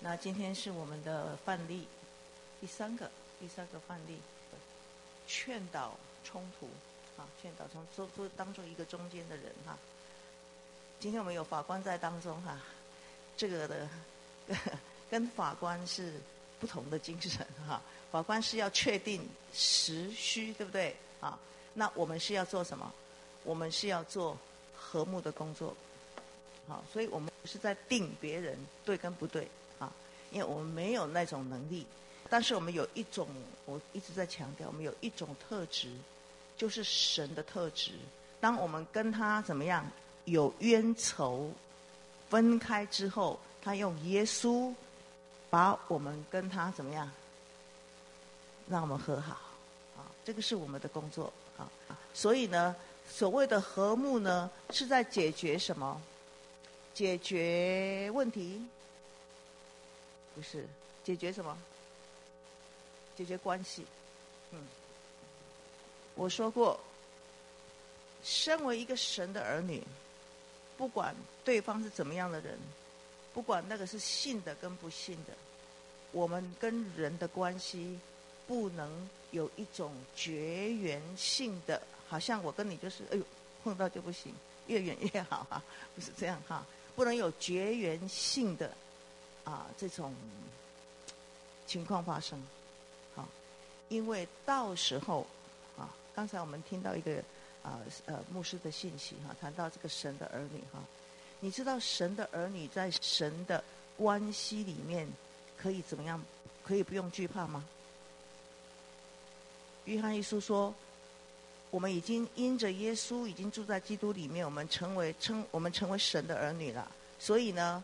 那今天是我们的范例第三个范例，劝导冲突啊，劝导冲突做当做一个中间的人哈。今天我们有法官在当中哈，这个的跟法官是不同的精神哈。法官是要确定实虚，对不对啊？那我们是要做什么？我们是要做和睦的工作。好，所以我们不是在定别人对跟不对啊，因为我们没有那种能力。但是我们有一种，我一直在强调，我们有一种特质，就是神的特质。当我们跟他怎么样有冤仇分开之后，他用耶稣把我们跟他怎么样，让我们和好啊，这个是我们的工作啊。所以呢，所谓的和睦呢，是在解决什么？解决问题？不是，解决什么？解决关系。我说过，身为一个神的儿女，不管对方是怎么样的人，不管那个是信的跟不信的，我们跟人的关系不能有一种绝缘性的，好像我跟你就是哎呦碰到就不行，越远越好啊，不是这样哈，不能有绝缘性的这种情况发生。好，因为到时候刚才我们听到一个牧师的信息哈，谈到这个神的儿女哈，你知道神的儿女在神的关系里面可以怎么样？可以不用惧怕吗？约翰一书说，我们已经因着耶稣已经住在基督里面，我们成为神的儿女了。所以呢，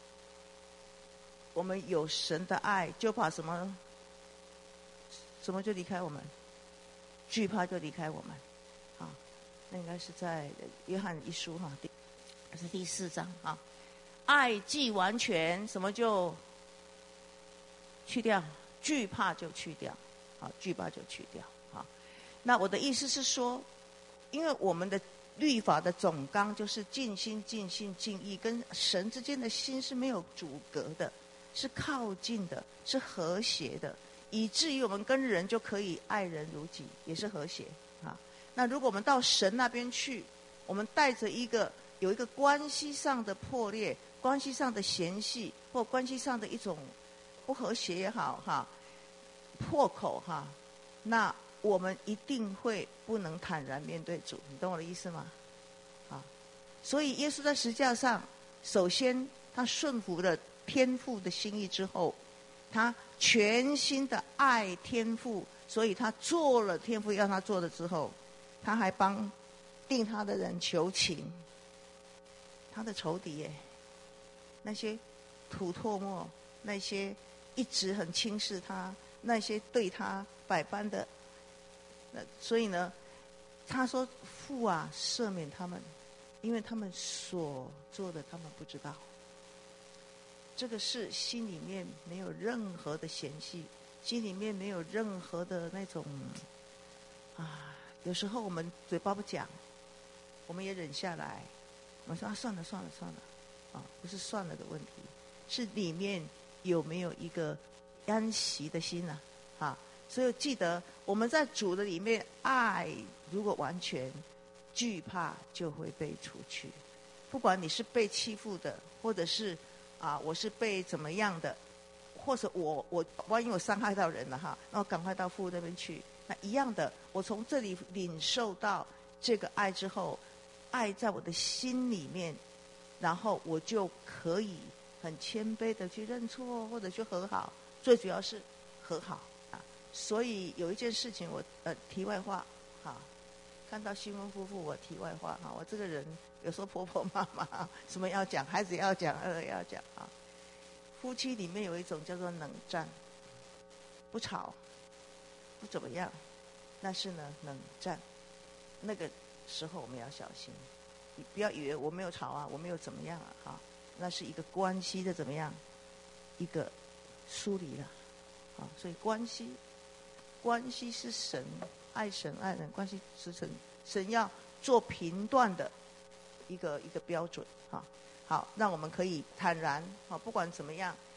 我们有神的爱，就怕什么？什么就离开我们？惧怕就离开我们。啊，那应该是在约翰一书哈，是第4章啊。爱既完全，什么就去掉？惧怕就去掉。啊，惧怕就去掉。啊，那我的意思是说，因为我们的律法的总纲就是尽心、尽性、尽意，跟神之间的心是没有阻隔的，是靠近的，是和谐的，以至于我们跟人就可以爱人如己，也是和谐啊。那如果我们到神那边去，我们带着有一个关系上的破裂、关系上的嫌隙，或关系上的一种不和谐也好哈，破口哈，那我们一定会不能坦然面对主，你懂我的意思吗？啊，所以耶稣在十字架上，首先他顺服了天父的心意之后，他全心的爱天父，所以他做了天父要他做的之后，他还帮定他的人求情，他的仇敌耶，那些吐唾沫，那些一直很轻视他，那些对他百般的，所以呢，他说父啊，赦免他们，因为他们所做的他们不知道。这个是心里面没有任何的嫌隙，心里面没有任何的那种有时候我们嘴巴不讲，我们也忍下来，我们说算了不是算了的问题，是里面有没有一个安息的心所以记得我们在主的里面，爱如果完全，惧怕就会被除去。不管你是被欺负的，或者是我是被怎么样的，或者我万一我伤害到人了那我赶快到父那边去。那一样的，我从这里领受到这个爱之后，爱在我的心里面，然后我就可以很谦卑的去认错，或者去和好。最主要是和好所以有一件事情我题外话看到新婚夫妇，我题外话我这个人有时候婆婆妈妈什么要讲，孩子要讲，要讲夫妻里面有一种叫做冷战，不吵，不怎么样，但是呢冷战，那个时候我们要小心，你不要以为我没有吵我没有怎么样那是一个关系的怎么样，一个疏离了所以关系是神爱人，关系是神要做评断的一个标准好，让我们可以坦然不管怎么样，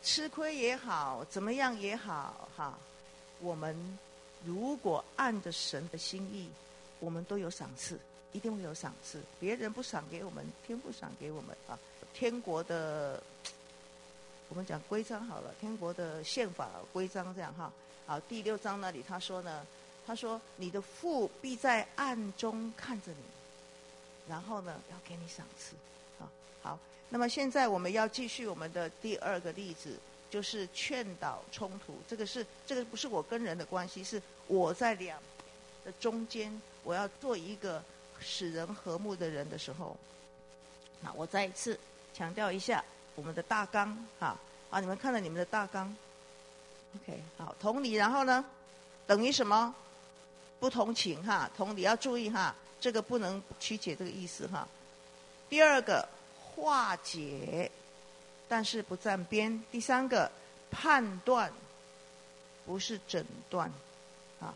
吃亏也好，怎么样也好，哈，我们如果按着神的心意，我们都有赏赐，一定会有赏赐。别人不赏给我们，天父赏给我们啊。天国的，我们讲规章好了，天国的宪法规章这样哈。好，第6章那里他说呢，他说你的父必在暗中看着你，然后呢要给你赏赐。好，那么现在我们要继续我们的第2个例子，就是劝导冲突。这个不是我跟人的关系，是我在两的中间，我要做一个使人和睦的人的时候，那我再一次强调一下我们的大纲哈。好，你们看到你们的大纲 ，OK， 好，同理，然后呢，等于什么？不同情哈，同理要注意哈，这个不能曲解这个意思哈。第2个。化解，但是不站边。第3个，判断，不是诊断，啊。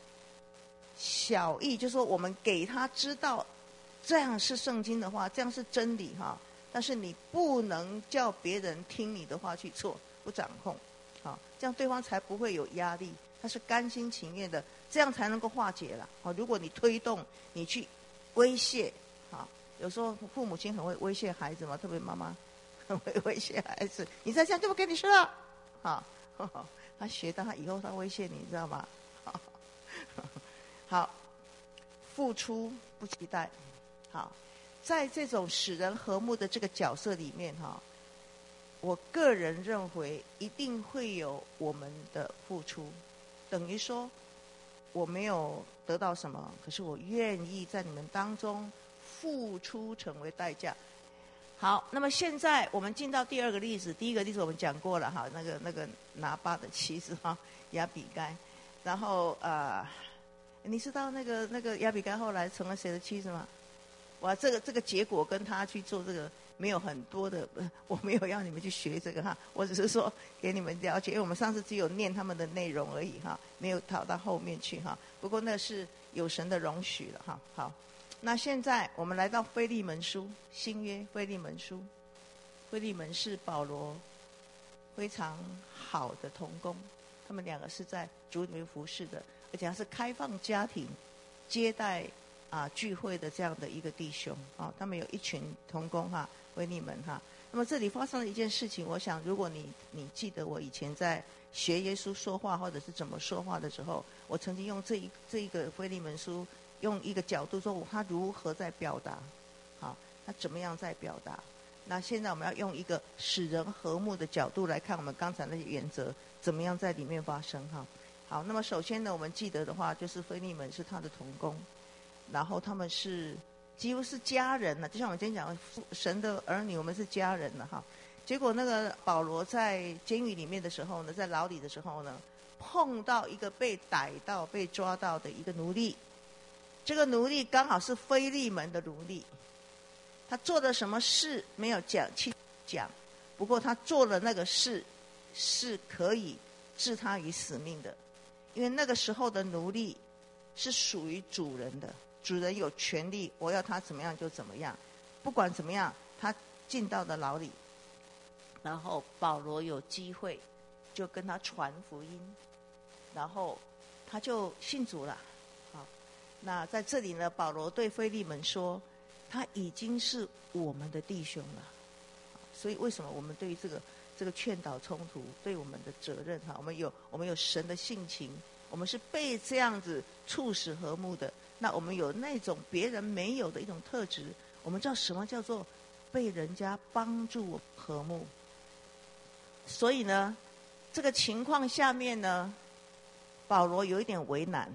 小义就是说，我们给他知道，这样是圣经的话，这样是真理哈。但是你不能叫别人听你的话去做，不掌控，啊，这样对方才不会有压力，他是甘心情愿的，这样才能够化解了。啊，如果你推动，你去威胁，啊。有时候父母亲很会威胁孩子嘛，特别妈妈很会威胁孩子，你再这样就不给你吃了，好，他学到他以后他威胁你，知道吗？好，付出不期待，好，在这种使人和睦的这个角色里面哈，我个人认为一定会有我们的付出，等于说我没有得到什么，可是我愿意在你们当中付出成为代价。好，那么现在我们进到第2个例子。第1个例子我们讲过了哈，那个拿巴的妻子哈，亚比该。然后你知道那个亚比该后来成了谁的妻子吗？哇，这个结果跟他去做这个没有很多的，我没有要你们去学这个哈，我只是说给你们了解，因为我们上次只有念他们的内容而已哈，没有讨到后面去哈。不过那是有神的容许了哈。好。那现在我们来到腓利门书，新约腓利门书。腓利门是保罗非常好的同工，他们2个是在主里面服侍的，而且他是开放家庭接待聚会的这样的一个弟兄啊。他们有一群同工哈，腓利门哈。那么这里发生了一件事情，我想如果你记得我以前在学耶稣说话或者是怎么说话的时候，我曾经用这一个腓利门书。用一个角度说他如何在表达，好，他怎么样在表达。那现在我们要用一个使人和睦的角度来看我们刚才那些原则怎么样在里面发生哈。好，那么首先呢，我们记得的话就是腓利门是他的同工，然后他们是几乎是家人了，就像我今天讲神的儿女，我们是家人了哈。结果那个保罗在监狱里面的时候呢，在牢里的时候呢，碰到一个被逮到被抓到的一个奴隶。这个奴隶刚好是腓利门的奴隶，他做的什么事没有讲，不过他做了那个事是可以置他于死命的，因为那个时候的奴隶是属于主人的，主人有权利，我要他怎么样就怎么样，不管怎么样，他进到了牢里，然后保罗有机会就跟他传福音，然后他就信主了。那在这里呢，保罗对腓利门说，他已经是我们的弟兄了。所以为什么我们对于这个劝导冲突，对我们的责任哈，我们有神的性情，我们是被这样子促使和睦的。那我们有那种别人没有的一种特质，我们知道什么叫做被人家帮助和睦。所以呢，这个情况下面呢，保罗有一点为难。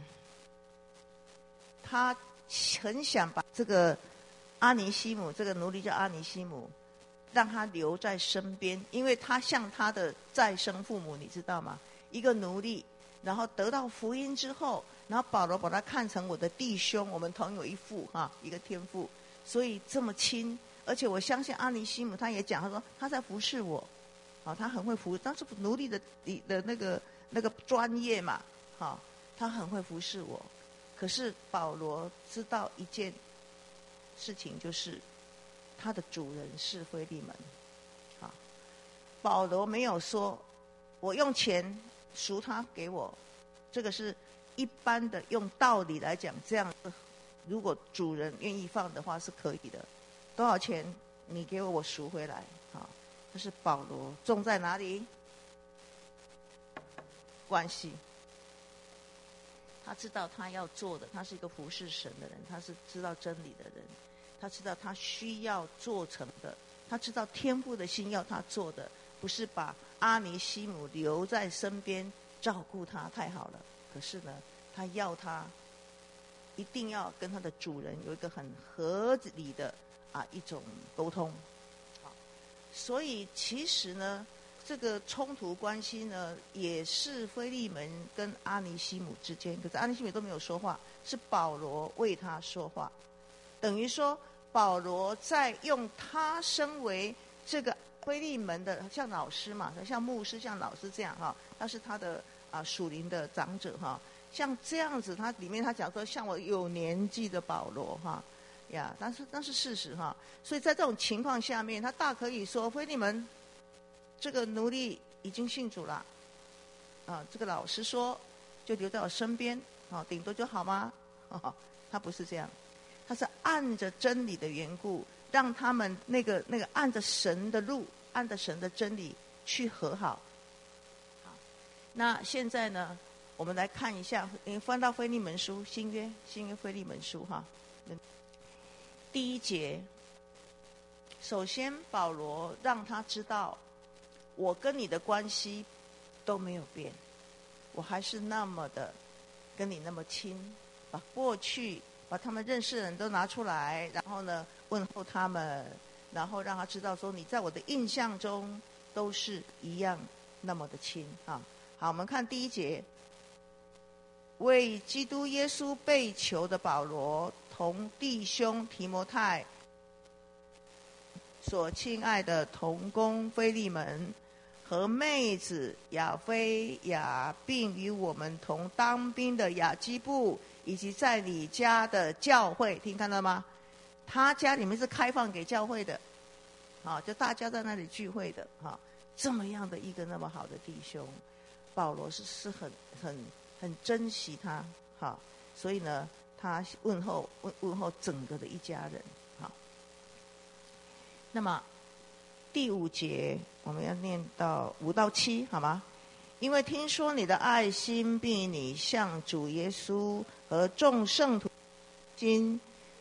他很想把这个阿尼西姆，这个奴隶叫阿尼西姆，让他留在身边，因为他像他的再生父母，你知道吗？一个奴隶，然后得到福音之后，然后保罗把他看成我的弟兄，我们同有一父哈，一个天父，所以这么亲。而且我相信阿尼西姆他也讲，他说他在服侍我，啊，他很会服侍，当时奴隶的那个专业嘛，哈，他很会服侍我。可是保罗知道一件事情，就是他的主人是腓利门，啊， 保罗没有说我用钱赎他给我，这个是一般的用道理来讲，这样如果主人愿意放的话是可以的。多少钱你给我，我赎回来。好，这是保罗重在哪里？关系。他知道他要做的，他是一个服侍神的人，他是知道真理的人，他知道他需要做成的，他知道天父的心要他做的，不是把阿尼西姆留在身边照顾他，太好了。可是呢，他要他一定要跟他的主人有一个很合理的一种沟通。好，所以其实呢，这个冲突关系呢，也是腓利门跟阿尼西姆之间，可是阿尼西姆都没有说话，是保罗为他说话，等于说保罗在用他身为这个腓利门的像老师嘛，像牧师像老师这样哈，他是他的属灵的长者哈，像这样子，他里面他讲说像我有年纪的保罗哈呀，但是事实哈，所以在这种情况下面，他大可以说腓利门这个奴隶已经信主了这个老师说就留在我身边顶多就好吗？他不是这样，他是按着真理的缘故，让他们那个按着神的路，按着神的真理去和好。好，那现在呢，我们来看一下，翻到腓利门书新约腓利门书哈，第一节，首先保罗让他知道，我跟你的关系都没有变，我还是那么的跟你那么亲，把过去把他们认识的人都拿出来，然后呢问候他们，然后让他知道说你在我的印象中都是一样那么的亲啊。好，我们看第一节，为基督耶稣被囚的保罗，同弟兄提摩太所亲爱的同工腓利门和妹子亚非雅，并与我们同当兵的雅基布，以及在你家的教会，听看到吗？他家里面是开放给教会的就大家在那里聚会的这么样的一个那么好的弟兄，保罗是很珍惜他所以呢他问候整个的一家人那么第5节我们要念到5到7，好吗？因为听说你的爱心，并你向主耶稣和众圣徒心，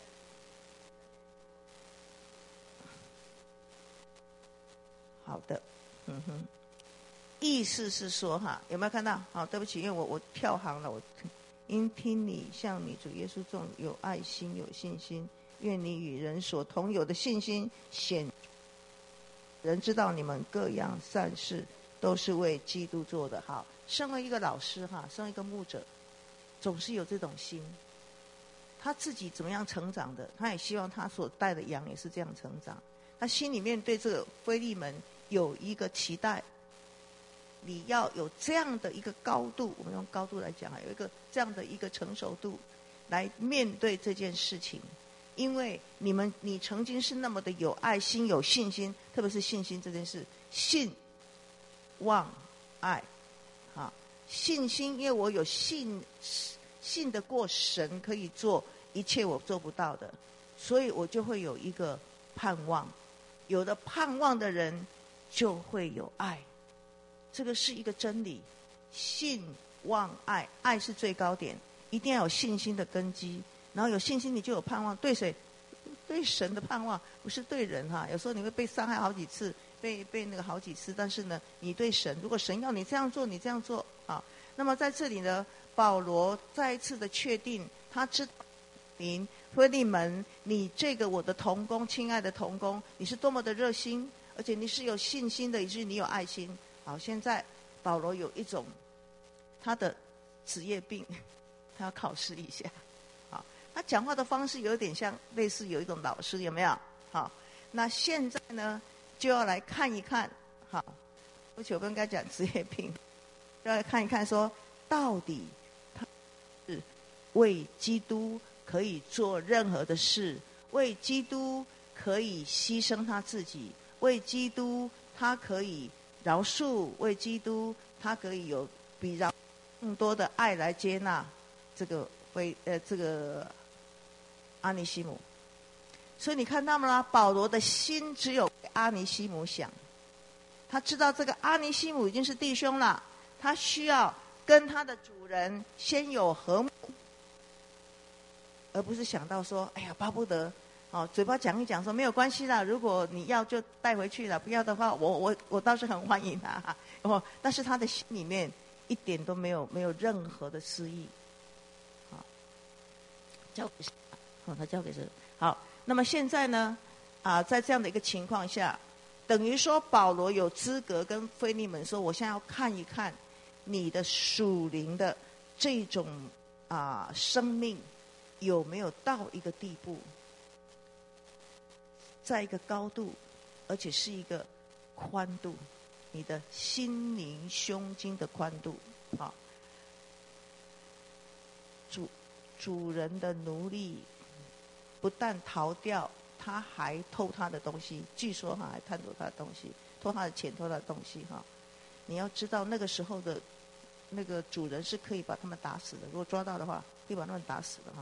好的，意思是说有没有看到？好，对不起，因为我跳行了，因听你向你主耶稣众有爱心有信心，愿你与人所同有的信心显人知道你们各样善事都是为基督做的。好，身为一个老师身为一个牧者，总是有这种心，他自己怎么样成长的，他也希望他所带的羊也是这样成长。他心里面对这个腓利门有一个期待，你要有这样的一个高度，我们用高度来讲有一个这样的一个成熟度来面对这件事情。因为你曾经是那么的有爱心有信心，特别是信心这件事，信望爱信心，因为我有信得过神可以做一切我做不到的，所以我就会有一个盼望，有了盼望的人就会有爱，这个是一个真理。信望爱，爱是最高点，一定要有信心的根基，然后有信心你就有盼望。对谁？对神的盼望，不是对人有时候你会被伤害好几次，被那个好几次，但是呢你对神，如果神要你这样做你这样做那么在这里呢，保罗再一次的确定，他知道腓利门，你这个我的同工，亲爱的同工，你是多么的热心，而且你是有信心的，以至于你有爱心。好，现在保罗有一种他的职业病，他要考试一下他讲话的方式有点像类似有一种老师，有没有？好，那现在呢就要来看一看而且我不应该讲职业病，要来看一看说到底他是为基督可以做任何的事，为基督可以牺牲他自己，为基督他可以饶恕，为基督，他可以有比饶更多的爱来接纳这个阿尼西姆。所以你看到吗？保罗的心只有给阿尼西姆想，他知道这个阿尼西姆已经是弟兄了，他需要跟他的主人先有和睦，而不是想到说，哎呀，巴不得嘴巴讲一讲说没有关系啦，如果你要就带回去了，不要的话，我倒是很欢迎他。但是他的心里面一点都没有任何的私意。交给谁？他交给谁？好，那么现在呢？在这样的一个情况下，等于说保罗有资格跟腓利门说：“我现在要看一看你的属灵的这种生命有没有到一个地步，在一个高度，而且是一个宽度，你的心灵胸襟的宽度。”主人的奴隶不但逃掉，他还偷他的东西，据说还贪走他的东西，偷他的钱，偷他的东西。你要知道那个时候的那个主人是可以把他们打死的，如果抓到的话可以把他们打死的。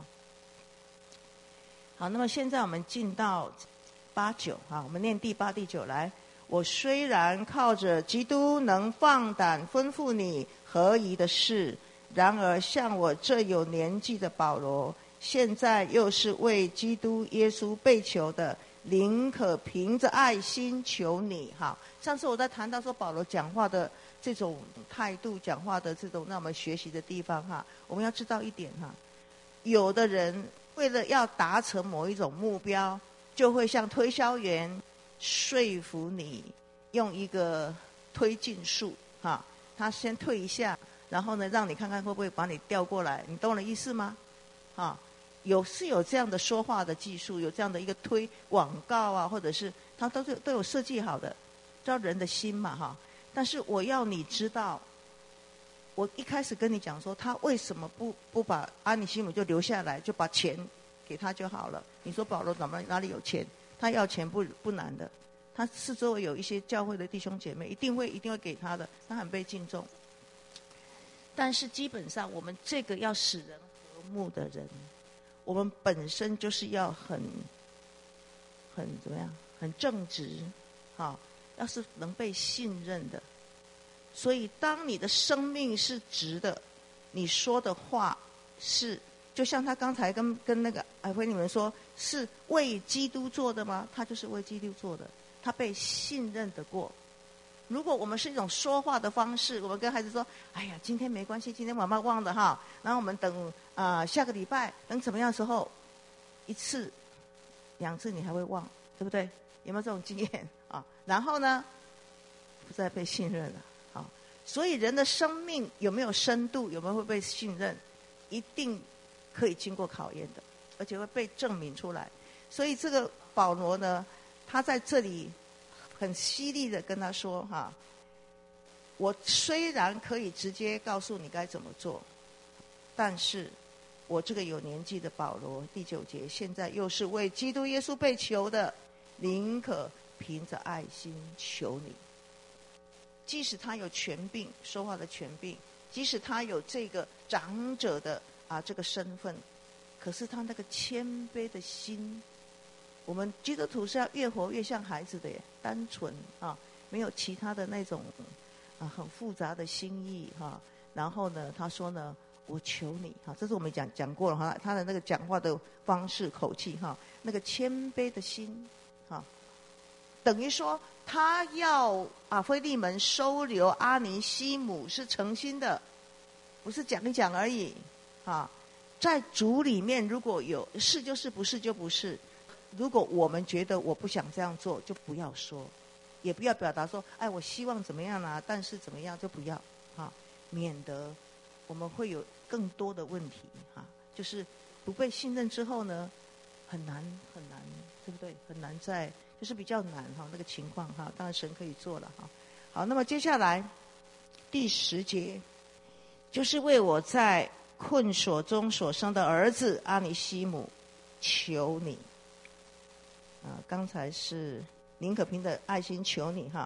好，那么现在我们进到8、9，我们念第8、第9来。我虽然靠着基督能放胆吩咐你合宜的事，然而像我这有年纪的保罗，现在又是为基督耶稣被囚的，宁可凭着爱心求你。上次我在谈到说保罗讲话的这种态度，讲话的这种让我们学习的地方我们要知道一点有的人为了要达成某一种目标，就会像推销员说服你用一个推进术他先退一下，然后呢让你看看会不会把你调过来，你懂我的意思吗？有这样的说话的技术，有这样的一个推广告或者是他都有设计好的，知道人的心嘛但是我要你知道，我一开始跟你讲说他为什么不把阿尼西姆就留下来，就把钱给他就好了。你说保罗哪里有钱？他要钱不难的，他四周有一些教会的弟兄姐妹一定会给他的，他很被敬重。但是基本上我们这个要使人和睦的人，我们本身就是要很怎么样，很正直要是能被信任的。所以当你的生命是直的，你说的话是就像他刚才跟那个回你们说，是为基督做的吗？他就是为基督做的，他被信任得过。如果我们是一种说话的方式，我们跟孩子说：“哎呀，今天没关系，今天妈妈忘了然后我们等下个礼拜，等怎么样的时候，1次、2次你还会忘，对不对？有没有这种经验然后呢，不再被信任了所以人的生命有没有深度，有没有会被信任，一定可以经过考验的，而且会被证明出来。所以这个保罗呢，他在这里很犀利的跟他说我虽然可以直接告诉你该怎么做，但是我这个有年纪的保罗，第9节，现在又是为基督耶稣被囚的，宁可凭着爱心求你。即使他有权柄，说话的权柄，即使他有这个长者的这个身份，可是他那个谦卑的心，我们基督徒是要越活越像孩子的耶，单纯没有其他的那种很复杂的心意然后呢，他说呢，我求你这是我们讲过了他的那个讲话的方式口气那个谦卑的心等于说他要腓利门收留阿尼西姆是诚心的，不是讲一讲而已在主里面如果有是就是，不是就不是。如果我们觉得我不想这样做，就不要说，也不要表达说我希望怎么样但是怎么样就不要免得我们会有更多的问题就是不被信任之后呢，很难，对不对？很难在就是比较难那个情况当然神可以做了好，那么接下来第10节，就是为我在困锁中所生的儿子阿尼西姆求你刚才是宁可凭着爱心求你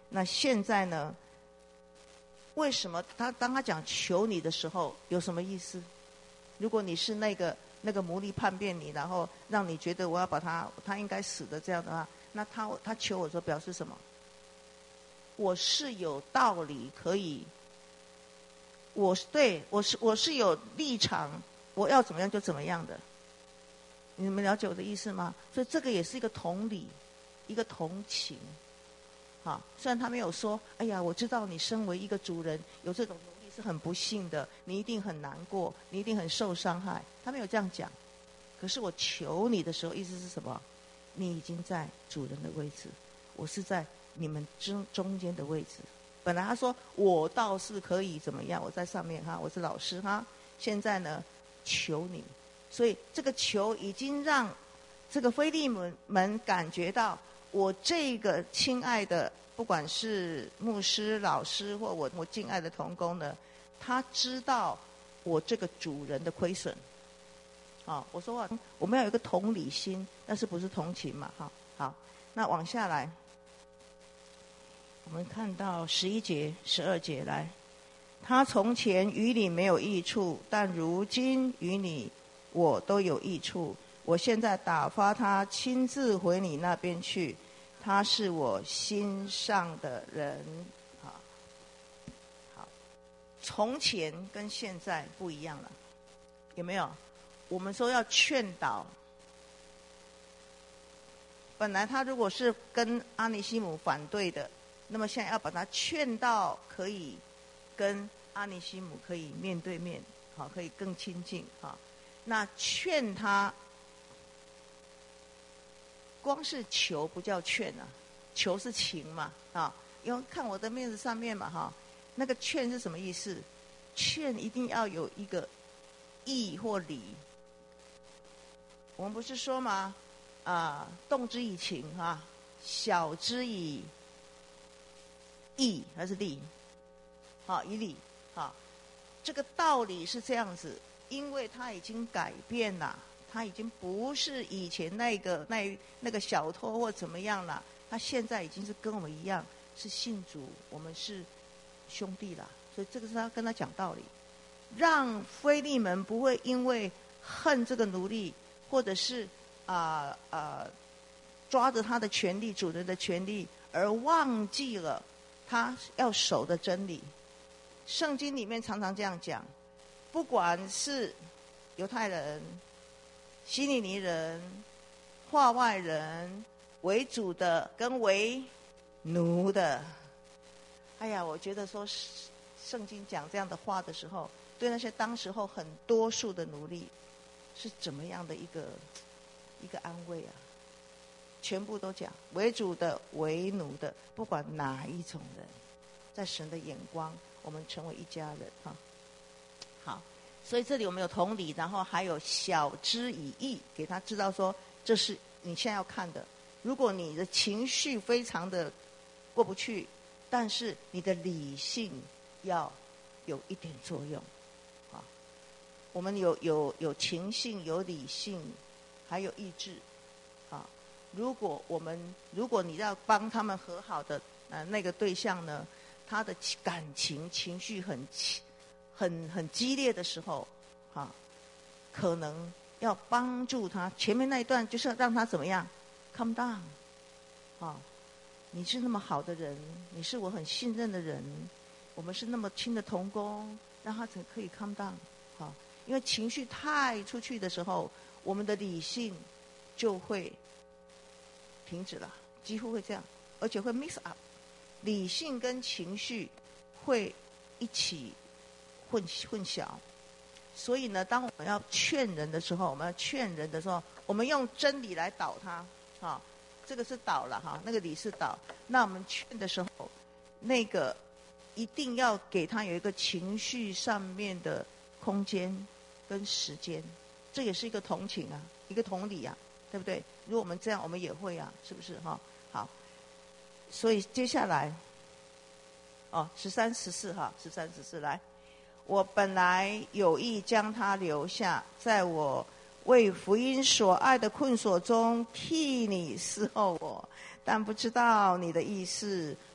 那现在呢？为什么当他讲求你的时候，有什么意思？如果你是那个魔力叛变你，然后让你觉得我要把他应该死的这样的话，那他求我说表示什么？我是有道理可以，我是有立场，我要怎么样就怎么样的。你们了解我的意思吗？所以这个也是一个同理，一个同情。好，虽然他没有说，哎呀，我知道你身为一个主人有这种奴隶是很不幸的，你一定很难过，你一定很受伤害。他没有这样讲。可是我求你的时候，意思是什么？你已经在主人的位置，我是在你们中间的位置。本来他说我倒是可以怎么样，我在上面哈，我是老师哈。现在呢，求你，所以这个求已经让这个腓利门感觉到，我这个亲爱的，不管是牧师、老师或我敬爱的同工呢，他知道我这个主人的亏损。我说我们要有一个同理心，但是不是同情嘛？好，那往下来，我们看到11节、12节来，他从前与你没有益处，但如今与你我都有益处。我现在打发他亲自回你那边去，他是我心上的人。好，从前跟现在不一样了，有没有？我们说要劝导，本来他如果是跟阿尼西姆反对的，那么现在要把他劝到可以跟阿尼西姆可以面对面，好，可以更亲近，好。那劝他，光是求不叫劝啊，求是情嘛，因为看我的面子上面嘛，那个劝是什么意思？劝一定要有一个义或理。我们不是说吗？动之以情小之以义还是利？以理。这个道理是这样子，因为他已经改变了，他已经不是以前那个小偷或怎么样了，他现在已经是跟我们一样，是信主，我们是兄弟了。所以这个是他跟他讲道理，让腓利门不会因为恨这个奴隶。或者是抓着他的权利，主人的权利，而忘记了他要守的真理。圣经里面常常这样讲，不管是犹太人、希利尼人、化外人，为主的跟为奴的。哎呀，我觉得说圣经讲这样的话的时候，对那些当时候很多数的奴隶是怎么样的一个安慰啊？全部都讲为主的、为奴的，不管哪一种人，在神的眼光，我们成为一家人好，所以这里我们有同理，然后还有晓之以义，给他知道说，这是你现在要看的。如果你的情绪非常的过不去，但是你的理性要有一点作用。我们有情性，有理性，还有意志，如果你要帮他们和好的那个对象呢，他的感情绪很激烈的时候，可能要帮助他。前面那一段就是让他怎么样 ，calm down，你是那么好的人，你是我很信任的人，我们是那么亲的同工，让他才可以 calm down，因为情绪太出去的时候，我们的理性就会停止了，几乎会这样，而且会 mix up， 理性跟情绪会一起混淆。所以呢，当我们要劝人的时候，我们用真理来导他，这个是导了那个理是导。那我们劝的时候，那个一定要给他有一个情绪上面的空间跟时间，这也是一个同情啊，一个同理啊，对不对？如果我们这样，我们也会啊，是不是好，所以接下来13、14来，我本来有意将他留下，在我为福音所爱的困锁中替你伺候我，但不知道你的意思，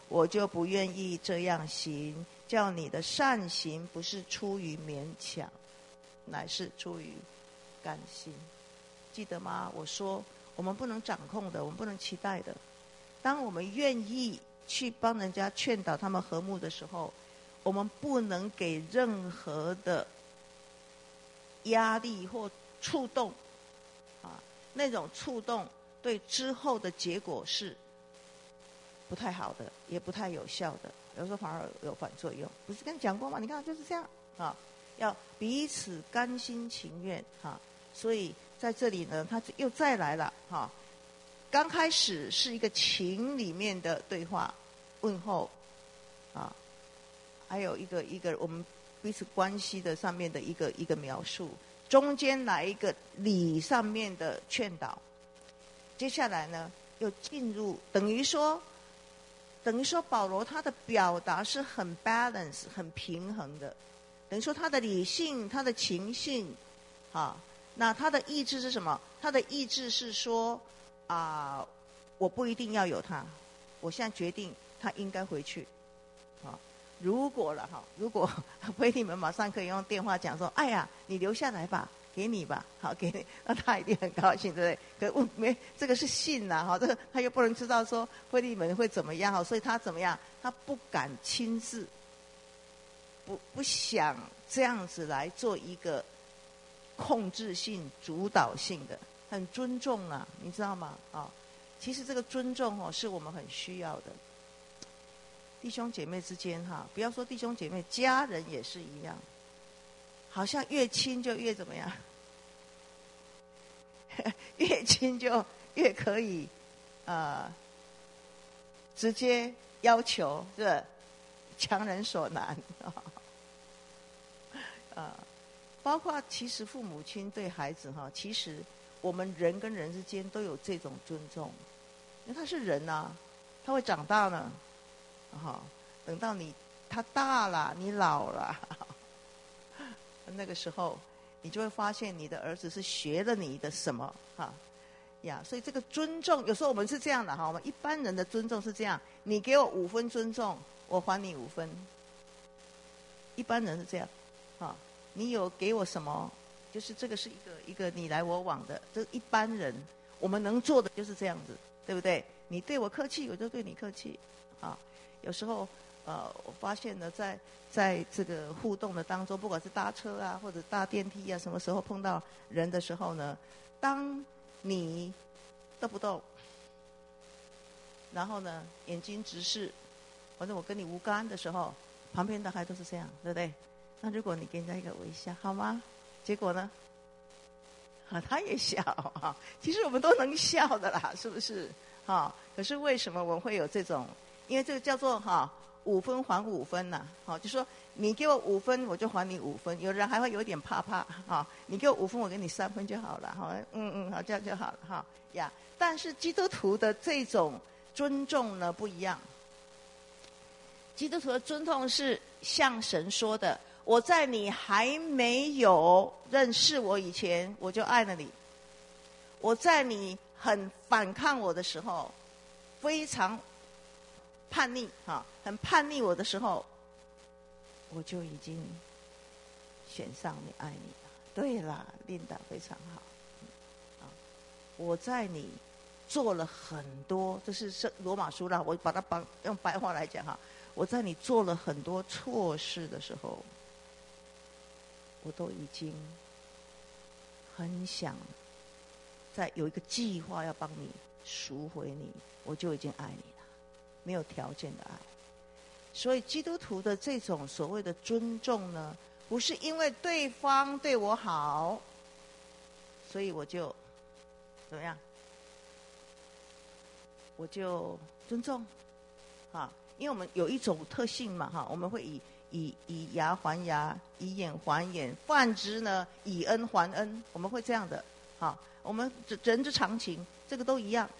我就不愿意这样行，叫你的善行不是出于勉强，乃是出于甘心。记得吗？我说我们不能掌控的，我们不能期待的。当我们愿意去帮人家劝导他们和睦的时候，我们不能给任何的压力或触动啊，那种触动对之后的结果是不太好的，也不太有效的，有时候反而有反作用。不是跟你讲过吗？你看就是这样啊，要彼此甘心情愿啊。所以在这里呢，他又再来了哈。刚开始是一个情里面的对话问候啊，还有一个我们彼此关系的上面的一个描述，中间来一个理上面的劝导，接下来呢又进入等于说保罗他的表达是很 balance 很平衡的，等于说他的理性他的情性啊，那他的意志是什么？他的意志是说我不一定要有他，我现在决定他应该回去啊。如果菲利门马上可以用电话讲说，哎呀，你留下来吧，给你吧，好给你，那他一定很高兴，对不对？可这个是信呐，哈，这个他又不能知道说菲利门会怎么样，哈，所以他怎么样？他不敢亲自，不想这样子来做一个控制性、主导性的，很尊重啊，你知道吗？啊，其实这个尊重是我们很需要的。弟兄姐妹之间不要说弟兄姐妹，家人也是一样，好像越亲就越怎么样，越亲就越可以直接要求，是不是强人所难包括其实父母亲对孩子其实我们人跟人之间都有这种尊重，因为他是人啊，他会长大呢。等到他大了，你老了，那个时候你就会发现你的儿子是学了你的什么所以这个尊重，有时候我们是这样的我们一般人的尊重是这样，你给我5分尊重，我还你5分。一般人是这样你有给我什么，就是这个是一个你来我往的，这一般人我们能做的就是这样子，对不对？你对我客气，我就对你客气有时候我发现呢，在这个互动的当中，不管是搭车或者搭电梯什么时候碰到人的时候呢，当你动不动，然后呢眼睛直视，反正我跟你无干的时候，旁边的还都是这样，对不对？那如果你给人家一个微笑，好吗？结果呢他也笑其实我们都能笑的啦，是不是可是为什么我们会有这种？因为这个叫做5分还5分呐就说你给我5分，我就还你5分。有人还会有点怕你给我5分，我给你3分就好了好，这样就好了但是基督徒的这种尊重呢不一样。基督徒的尊重是像神说的，我在你还没有认识我以前，我就爱了你。我在你很反抗我的时候，非常叛逆很叛逆我的时候，我就已经选上你，爱你了。对了，琳达非常好我在你做了很多，这是罗马书啦，我把它用白话来讲我在你做了很多错事的时候，我都已经很想有一个计划要帮你赎回你，我就已经爱你了，没有条件的爱。所以基督徒的这种所谓的尊重呢，不是因为对方对我好，所以我就怎么样，我就尊重因为我们有一种特性嘛我们会以牙还牙，以眼还眼，泛之呢以恩还恩，我们会这样的我们人之常情，这个都一样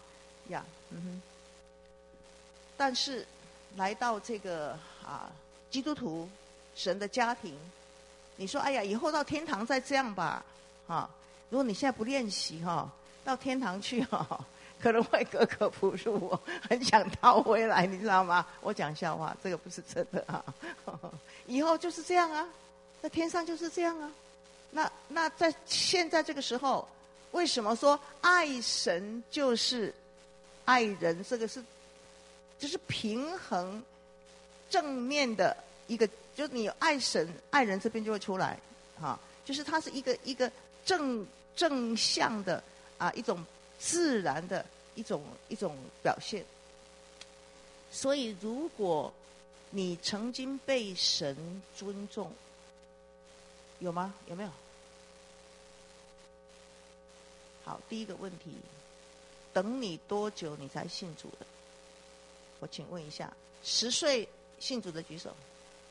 但是来到这个基督徒神的家庭，你说哎呀，以后到天堂再这样吧如果你现在不练习到天堂去可能会格格不入，我很想逃回来，你知道吗？我讲笑话，这个不是真的啊。以后就是这样啊，在天上就是这样啊。那在现在这个时候，为什么说爱神就是爱人？这个是就是平衡正面的一个，就是你爱神爱人这边就会出来啊，就是它是一个正向的啊，一种自然的一种表现。所以如果你曾经被神尊重，有吗？有没有？好，第一个问题，等你多久你才信主的？我请问一下，10岁信主的举手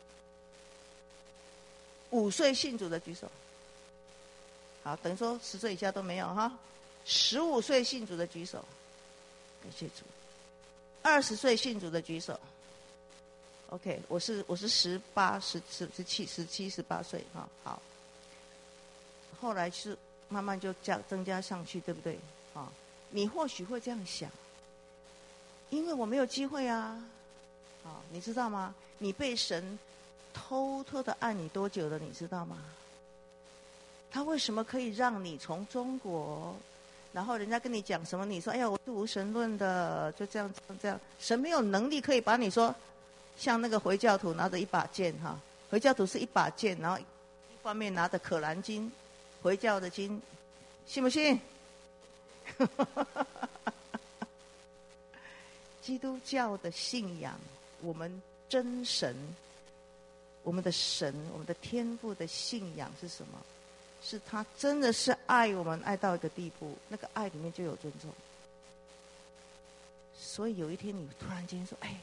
，5岁信主的举手。好，等于说10岁以下都没有哈。15岁信主的举手，感谢主。20岁信主的举手。OK， 我是18、17、18岁哈。好，后来是慢慢就增加上去，对不对？啊，你或许会这样想，因为我没有机会啊。啊，你知道吗？你被神偷偷的爱你多久了？你知道吗？他为什么可以让你从中国，然后人家跟你讲什么，你说哎呀我是无神论的，就这样。神没有能力可以把你说像那个回教徒拿着一把剑哈，回教徒是一把剑，然后一方面拿着可兰经，回教的经，信不信？基督教的信仰，我们真神，我们的神，我们的天父的信仰是什么？是他真的是爱我们，爱到一个地步，那个爱里面就有尊重。所以有一天你突然间说，哎，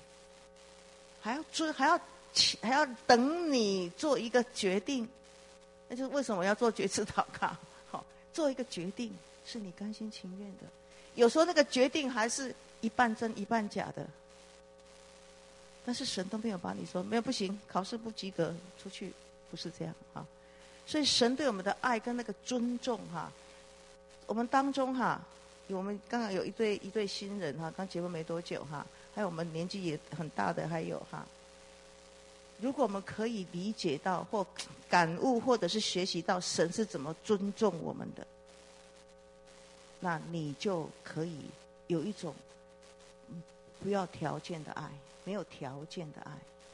还要等你做一个决定，那就是为什么我要做决志祷告？好，做一个决定是你甘心情愿的。有时候那个决定还是一半真一半假的，但是神都没有把你说没有不行，考试不及格出去，不是这样啊。所以神对我们的爱跟那个尊重哈，我们当中哈，我们刚刚有一对新人哈，刚结婚没多久哈，还有我们年纪也很大的还有哈。如果我们可以理解到或感悟，或者是学习到神是怎么尊重我们的，那你就可以有一种不要条件的爱，没有条件的爱。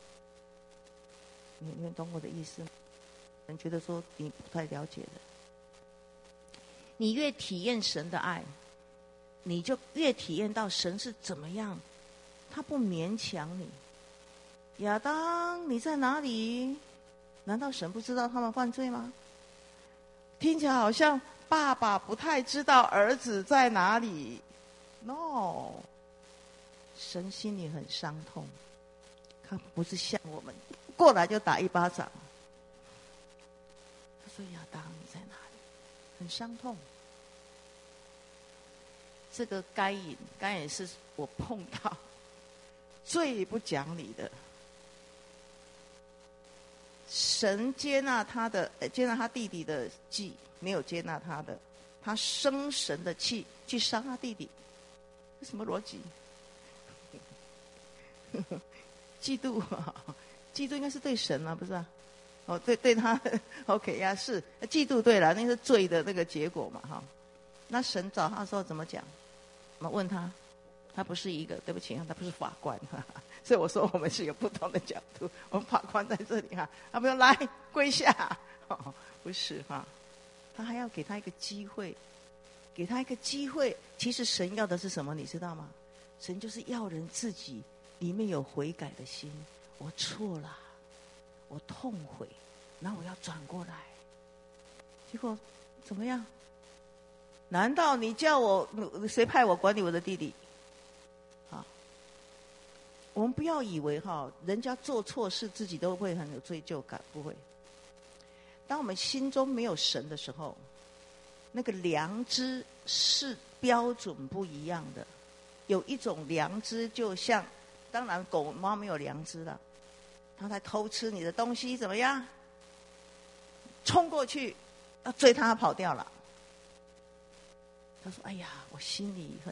你们懂我的意思吗？人觉得说你不太了解的，你越体验神的爱，你就越体验到神是怎么样，他不勉强你。亚当，你在哪里？难道神不知道他们犯罪吗？听起来好像爸爸不太知道儿子在哪里。No， 神心里很伤痛，他不是像我们过来就打一巴掌。他说：“亚当，你在哪里？”很伤痛。这个该隐是我碰到最不讲理的。神接纳他弟弟的祭，没有接纳他的，他生神的气去杀他弟弟，这什么逻辑？嫉妒啊，嫉妒应该是对神啊，不是啊？哦，对他 ，OK 呀，是嫉妒对了，那是罪的那个结果嘛，哈。那神找他的时候怎么讲？我们问他，他不是一个，对不起，他不是法官，所以我说我们是有不同的角度。我们法官在这里哈，他不用来跪下，不是哈，他还要给他一个机会，给他一个机会。其实神要的是什么，你知道吗？神就是要人自己里面有悔改的心，我错了，我痛悔，然后我要转过来。结果怎么样？难道你叫我谁派我管理我的弟弟？啊，我们不要以为哈，人家做错事自己都会很有罪疚感，不会。当我们心中没有神的时候，那个良知是标准不一样的。有一种良知，就像当然狗猫没有良知了，它在偷吃你的东西，怎么样？冲过去要追它，跑掉了。他说：“哎呀，我心里很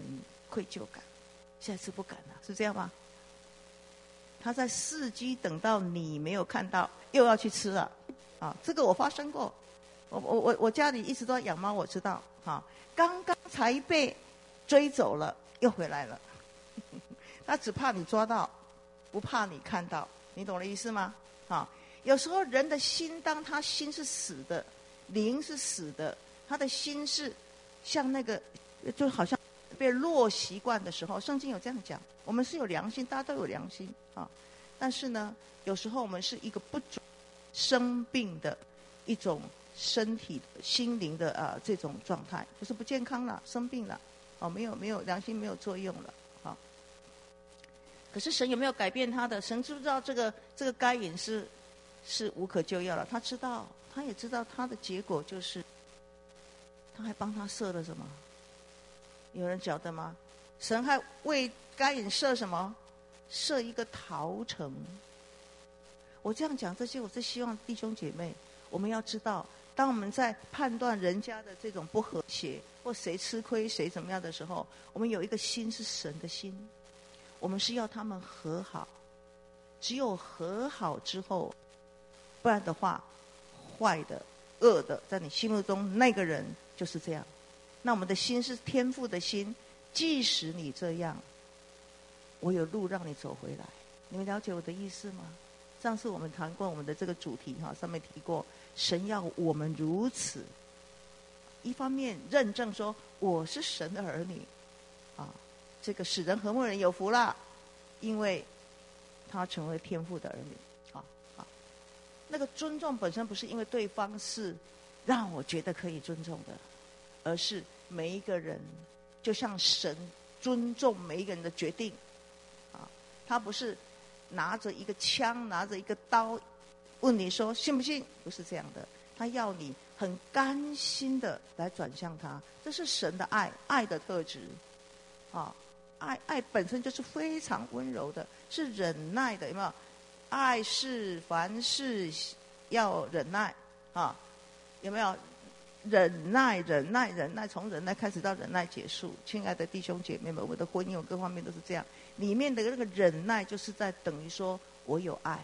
愧疚感，下次不敢了，是这样吗？他在伺机等到你没有看到，又要去吃了，啊，这个我发生过。我家里一直都在养猫，我知道，啊，刚刚才被追走了，又回来了。他只怕你抓到，不怕你看到，你懂我的意思吗？啊，有时候人的心，当他心是死的，灵是死的，他的心是像那个，就好像被弱习惯的时候，圣经有这样讲，我们是有良心，大家都有良心啊。但是呢，有时候我们是一个不准生病的一种身体、心灵的这种状态，就是不健康了，生病了，哦，没有良心没有作用了，啊。可是神有没有改变他的？神知不知道这个该隐是无可救药了？他知道，他也知道他的结果就是，他还帮他设了什么？有人晓得吗？神还为该隐设什么？设一个逃城。我这样讲这些，我是希望弟兄姐妹，我们要知道，当我们在判断人家的这种不和谐，或谁吃亏谁怎么样的时候，我们有一个心是神的心，我们是要他们和好。只有和好之后，不然的话，坏的、恶的，在你心目中那个人就是这样。那我们的心是天父的心，即使你这样，我有路让你走回来。你们了解我的意思吗？上次我们谈过我们的这个主题哈，上面提过，神要我们如此，一方面认证说我是神的儿女，啊，这个使人和睦人有福了，因为他成为天父的儿女，啊。那个尊重本身不是因为对方是让我觉得可以尊重的，而是每一个人就像神尊重每一个人的决定，啊，他不是拿着一个枪拿着一个刀问你说信不信，不是这样的，他要你很甘心的来转向他，这是神的爱的特质，啊，爱本身就是非常温柔的，是忍耐的，有没有？爱是凡事要忍耐，啊，有没有？忍耐，从忍耐开始到忍耐结束。亲爱的弟兄姐妹们，我们的婚姻有各方面都是这样，里面的那个忍耐就是在等于说我有爱。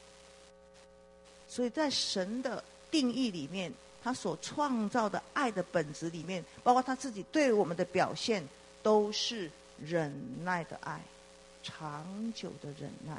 所以在神的定义里面，他所创造的爱的本质里面，包括他自己对我们的表现，都是忍耐的爱，长久的忍耐。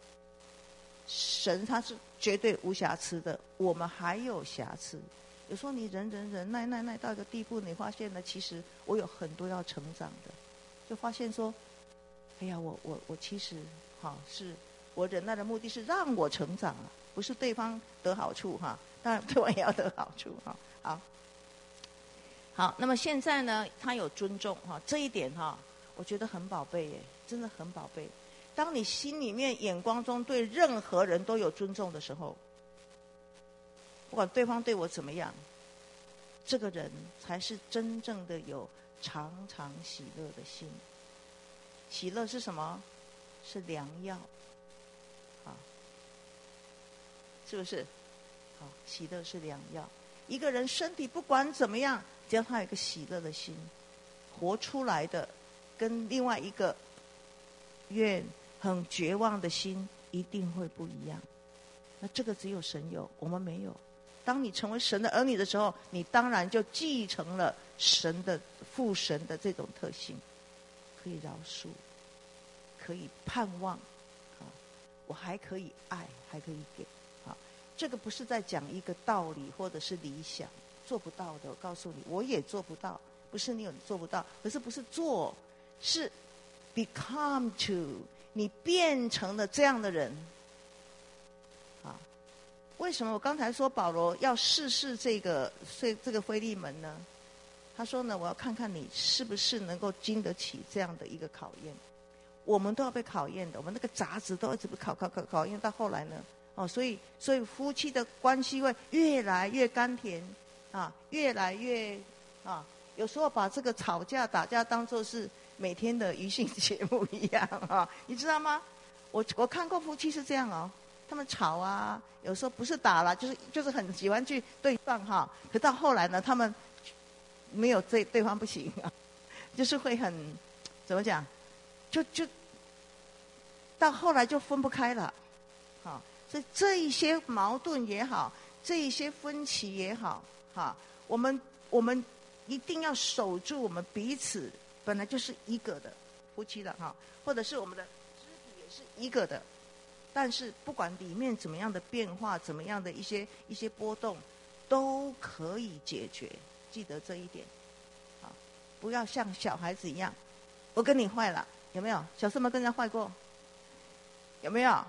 神他是绝对无瑕疵的，我们还有瑕疵。有时候你忍耐到一个地步，你发现呢，其实我有很多要成长的，就发现说，哎呀，我其实是我忍耐的目的是让我成长啊，不是对方得好处哈，当然对方也要得好处哈。好，那么现在呢，他有尊重哈，这一点哈，我觉得很宝贝耶，真的很宝贝。当你心里面眼光中对任何人都有尊重的时候，不管对方对我怎么样，这个人才是真正的有常常喜乐的心。喜乐是什么？是良药，啊，是不是？好，喜乐是良药。一个人身体不管怎么样，只要他有一个喜乐的心，活出来的跟另外一个很绝望的心一定会不一样。那这个只有神有，我们没有。当你成为神的儿女的时候，你当然就继承了神的父神的这种特性，可以饶恕，可以盼望，我还可以爱，还可以给，这个不是在讲一个道理或者是理想，做不到的，我告诉你，我也做不到，不是你做不到，可是不是做，是 become to， 你变成了这样的人。为什么我刚才说保罗要试这个腓利门呢？他说呢，我要看看你是不是能够经得起这样的一个考验。我们都要被考验的，我们那个杂质都一直被考验到后来呢，所以夫妻的关系会越来越甘甜啊，越来越啊，有时候把这个吵架打架当作是每天的娱乐节目一样啊，你知道吗？我看过夫妻是这样哦。他们吵啊，有时候不是打了，就是很喜欢去对撞哈。可到后来呢，他们没有对方不行啊，就是会很怎么讲？就到后来就分不开了，好，所以这一些矛盾也好，这一些分歧也好，哈，我们一定要守住我们彼此本来就是一个的夫妻的哈，或者是我们的肢体也是一个的，但是不管里面怎么样的变化，怎么样的一些波动，都可以解决，记得这一点，好，不要像小孩子一样，我跟你坏了，有没有？小时候有没有跟人家坏过？有没有？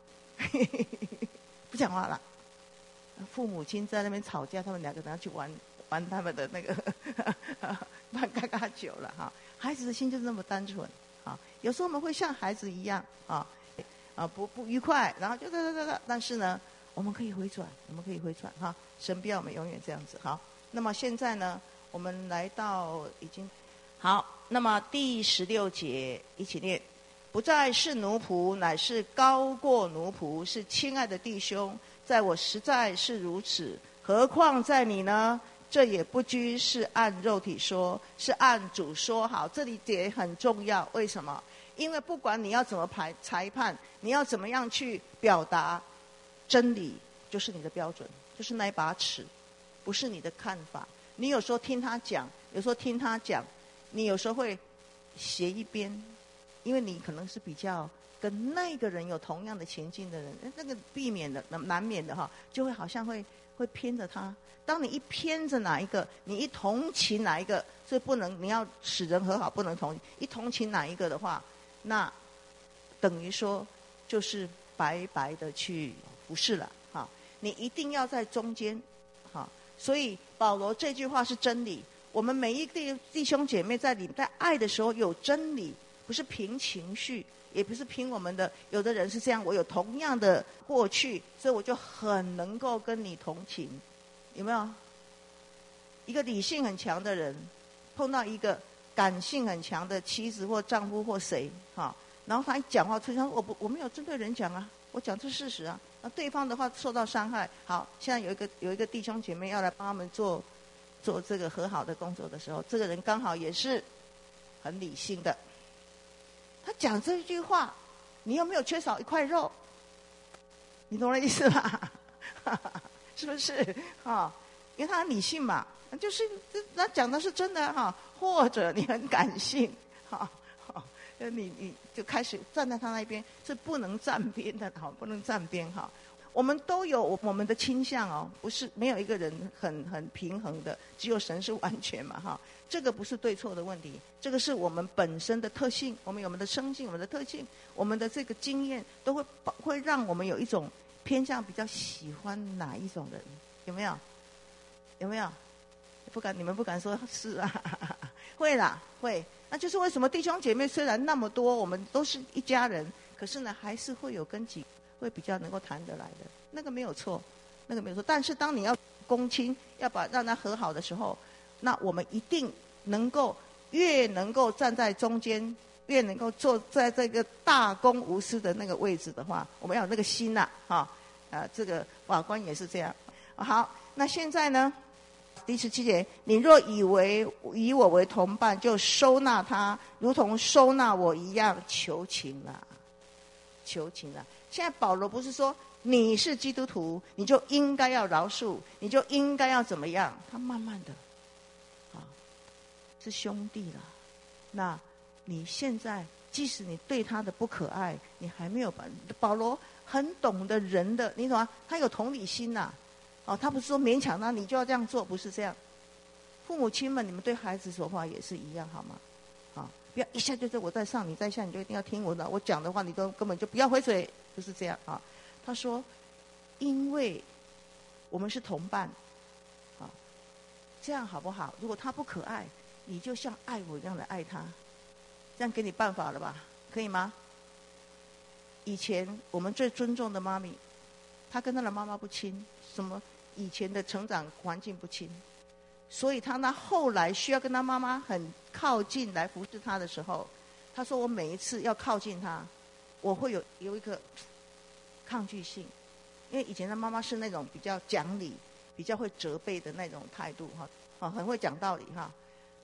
不讲话了。父母亲在那边吵架，他们两个人要去玩他们的那个玩嘎嘎酒了哈。孩子的心就是那么单纯啊。有时候我们会像孩子一样啊，不愉快，然后就但是呢，我们可以回转哈。神不要我们永远这样子好。那么现在呢，我们来到已经好，那么第16节一起念。不再是奴仆，乃是高过奴仆，是亲爱的弟兄。在我实在是如此，何况在你呢？这也不拘是按肉体说，是按主说好。这里也很重要，为什么？因为不管你要怎么裁判，你要怎么样去表达，真理就是你的标准，就是那一把尺，不是你的看法。你有时候听他讲，有时候听他讲，你有时候会斜一边。因为你可能是比较跟那个人有同样的情境的人，那个避免的难免的哈，就会好像会偏着他。当你一偏着哪一个，你一同情哪一个，所以不能，你要使人和好，不能一同情哪一个的话，那等于说就是白白的去服侍了哈。你一定要在中间哈。所以保罗这句话是真理，我们每一个弟兄姐妹在爱的时候有真理。不是凭情绪，也不是凭我们的，有的人是这样，我有同样的过去，所以我就很能够跟你同情，有没有？一个理性很强的人，碰到一个感性很强的妻子或丈夫或谁，哈，然后他一讲话出现，我没有针对人讲啊，我讲这是事实啊，那对方的话受到伤害，好，现在有一个弟兄姐妹要来帮他们做这个和好的工作的时候，这个人刚好也是很理性的。他讲这句话，你有没有缺少一块肉？你懂我的意思吧？是不是啊？因为他很理性嘛，就是他讲的是真的哈，或者你很感性哈，你就开始站在他那边，是不能站边的哈，不能站边哈。我们都有我们的倾向哦，不是没有一个人很平衡的，只有神是完全嘛哈。这个不是对错的问题，这个是我们本身的特性，我们有我们的生性，我们的特性，我们的这个经验都会让我们有一种偏向，比较喜欢哪一种人，有没有？有没有？你们不敢说是啊？会啦，会。那就是为什么弟兄姐妹虽然那么多，我们都是一家人，可是呢，还是会有跟几会比较能够谈得来的，那个没有错，那个没有错。但是当你要公亲，要让他和好的时候，那我们一定越能够站在中间，越能够坐在这个大公无私的那个位置的话，我们要有那个心呐，这个法官也是这样。好，那现在呢，第17节，你若以我为同伴，就收纳他，如同收纳我一样，求情了。现在保罗不是说你是基督徒，你就应该要饶恕，你就应该要怎么样？他慢慢的。是兄弟了，那你现在即使你对他的不可爱，你还没有保罗很懂得人的，你懂吗？他有同理心呐，他不是说勉强他你就要这样做，不是这样。父母亲们，你们对孩子说话也是一样，好吗？不要一下就我在上，你在下，你就一定要听我讲的话，你都根本就不要回嘴，不是这样啊。他说，因为我们是同伴，这样好不好？如果他不可爱，你就像爱我一样的爱他，这样给你办法了吧？可以吗？以前我们最尊重的妈咪，她跟她的妈妈不亲，什么以前的成长环境不亲，所以她那后来需要跟她妈妈很靠近来服侍她的时候，她说我每一次要靠近她，我会有一个抗拒性，因为以前的妈妈是那种比较讲理、比较会责备的那种态度哈，很会讲道理哈。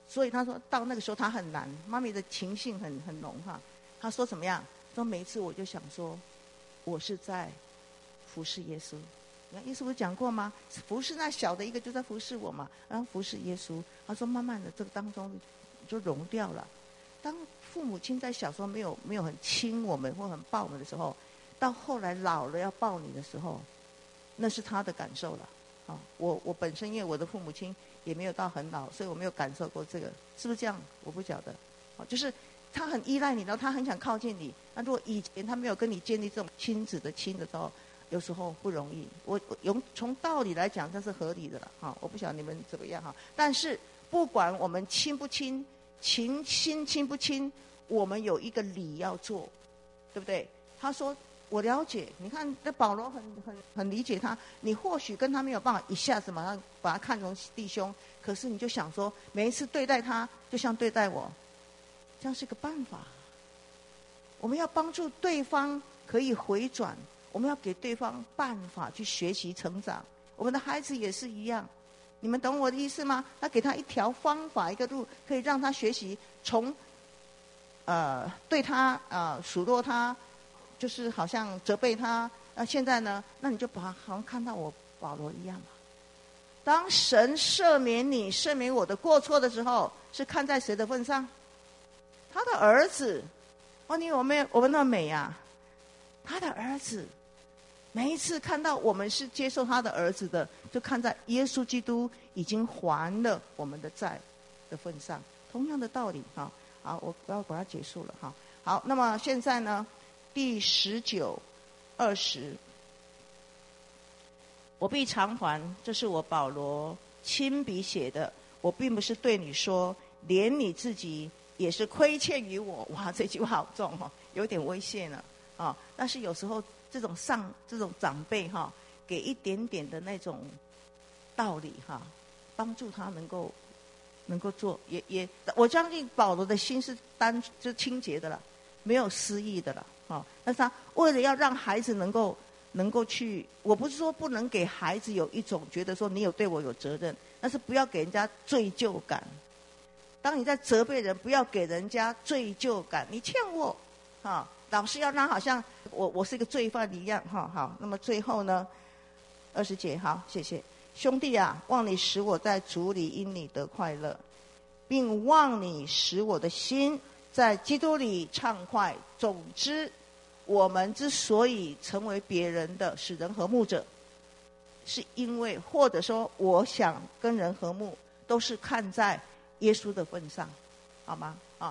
所以他说到那个时候他很难，妈咪的情性很浓哈。他说怎么样？说每一次我就想说，我是在服侍耶稣。你看耶稣不是讲过吗？服侍那小的一个就在服侍我嘛，然后服侍耶稣。他说慢慢的这个当中就融掉了。当父母亲在小时候没有很亲我们或很抱我们的时候，到后来老了要抱你的时候，那是他的感受了。啊，我本身因为我的父母亲也没有到很老，所以我没有感受过这个，是不是这样？我不晓得。啊，就是他很依赖你，然后他很想靠近你。那如果以前他没有跟你建立这种亲子的亲的时候，有时候不容易。我从道理来讲，这是合理的了。哈，我不晓得你们怎么样哈。但是不管我们亲不亲，亲不亲，我们有一个礼要做，对不对？他说。我了解，你看，那保罗很理解他。你或许跟他没有办法一下子马上把他看成弟兄，可是你就想说，每一次对待他，就像对待我，这样是个办法。我们要帮助对方可以回转，我们要给对方办法去学习成长。我们的孩子也是一样，你们懂我的意思吗？要给他一条方法，一个路，可以让他学习从对他数落他。就是好像责备他，现在呢，那你就把他好像看到我保罗一样嘛。当神赦免你、赦免我的过错的时候，是看在谁的份上？他的儿子。哦，你以为我们那么美啊？他的儿子，每一次看到我们是接受他的儿子的，就看在耶稣基督已经还了我们的债的份上。同样的道理哈。好，我要把它结束了哈。好，那么现在呢？第19、20，我必偿还，这是我保罗亲笔写的。我并不是对你说，连你自己也是亏欠于我。哇，这句话好重哦，有点威胁呢啊。但是有时候这种长辈哈，给一点点的那种道理哈，帮助他能够做，也我相信保罗的心是就清洁的了，没有私意的了。但是他为了要让孩子能够去，我不是说不能给孩子有一种觉得说你对我有责任，但是不要给人家罪疚感。当你在责备人，不要给人家罪疚感，你欠我，老是要让好像我是一个罪犯一样，好。那么最后呢，20节，好，谢谢兄弟啊，望你使我在主里因你得快乐，并望你使我的心在基督里畅快。总之，我们之所以成为别人的使人和睦者，是因为或者说我想跟人和睦，都是看在耶稣的份上，好吗？